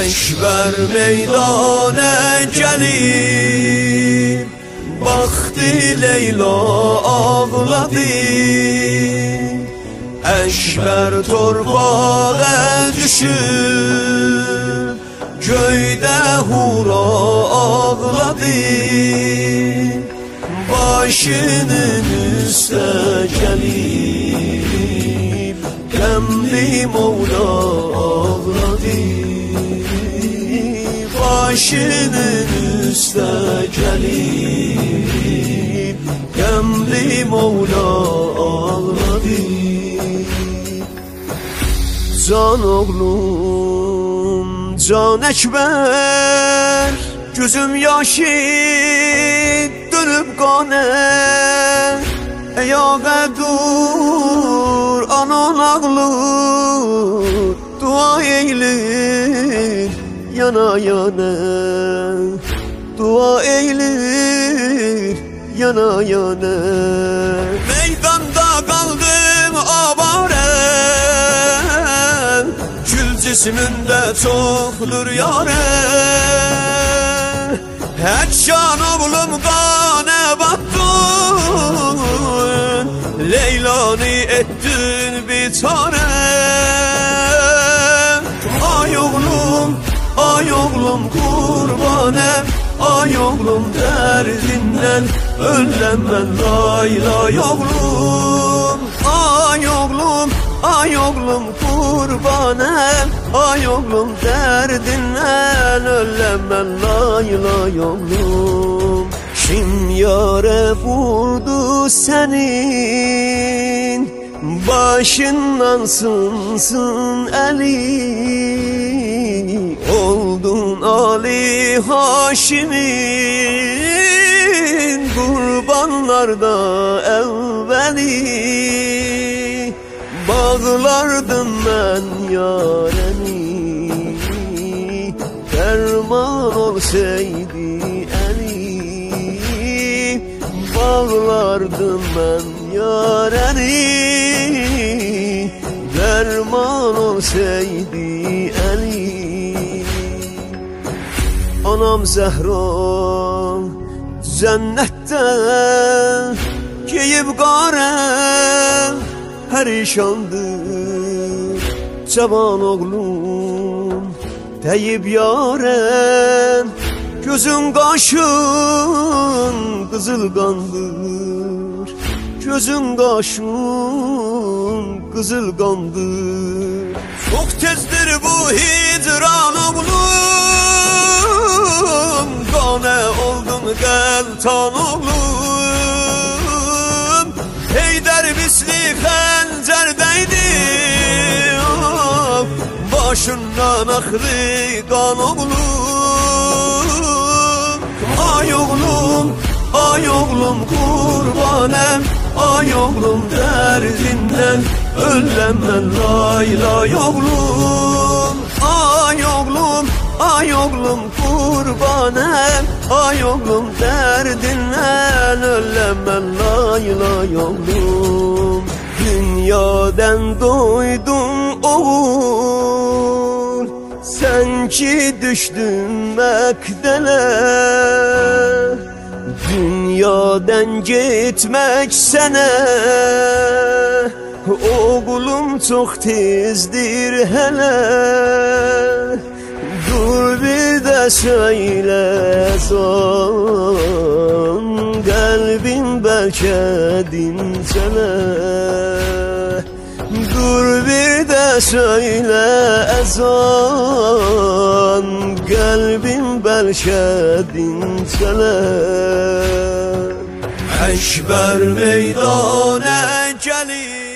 Ekber meydana gelip baktı Leyla ağladı. Ekber torpağa düşüp köyde hura ağladı. Başının üstə gelip Qəmli Mevla ağladı. Başının üstə gelip Qəmli Mevla ağladı. Can oğlum, Can Ekber, gözüm yaşı dönüp qanə. Ayağa dur, anan ağlır, dua eylir yana yana. Dua eylir yana yana. Meydanda kaldım avare, kül cisminde çoktur yare. Heç can oğlum qanə battın, Leylanı ettin biçare. Ay oğlum kurbanım, ay oğlum derdinden öləm mən lay lay oğlum. Ay oğlum kurbanım, ay oğlum derdinden öləm mən lay lay oğlum. Kim yare vurdu senin, başından sınsın eli. Oldun Ali Haşim'in kurbanlarda evveli. Bağlardım ben yareni, derman olsaydı eli. Bağlardım ben yareni, derman olsaydı eli. Anam Zəhra cennette giyib qara perişandır. Cavan oğlum deyib yarem, gözün qaşın qızıl qandır. Gözün qaşın qızıl qandır. Çok tezdir bu hicran oğlum, qane oldun qəltan oğlum. Heydər misli xəncərdəydi, başından axdı qan oğlum. Ay oğlum kurbanım, ay oğlum derdinden öləm mən lay lay oğlum. Ay oğlum kurbanım, ay oğlum derdinden öləm mən lay lay oğlum. Dünyadan doydum oğul, sen ki düşdün Məqdələ. Dünyadan gitmek sənə oğlum çok tezdir hele. Dur bir de söyle son, kalbim belki dincele. Dur bir de söyle ezan, kalbim belki dincele. Ekber meydana gelip